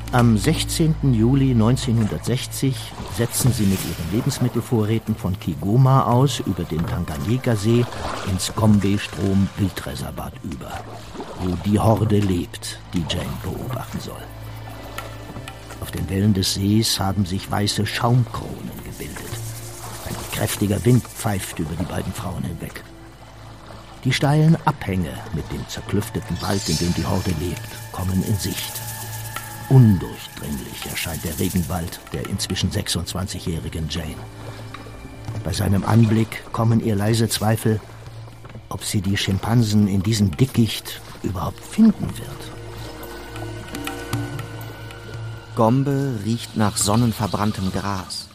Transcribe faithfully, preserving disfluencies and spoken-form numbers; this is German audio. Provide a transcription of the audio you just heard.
Am sechzehnten Juli neunzehnhundertsechzig setzen sie mit ihren Lebensmittelvorräten von Kigoma aus über den Tanganyika-See ins Gombe-Strom-Wildreservat über, wo die Horde lebt, die Jane beobachten soll. Auf den Wellen des Sees haben sich weiße Schaumkronen gebildet. Ein kräftiger Wind pfeift über die beiden Frauen hinweg. Die steilen Abhänge mit dem zerklüfteten Wald, in dem die Horde lebt, kommen in Sicht. Undurchdringlich erscheint der Regenwald der inzwischen sechsundzwanzigjährigen Jane. Bei seinem Anblick kommen ihr leise Zweifel, ob sie die Schimpansen in diesem Dickicht überhaupt finden wird. Gombe riecht nach sonnenverbranntem Gras.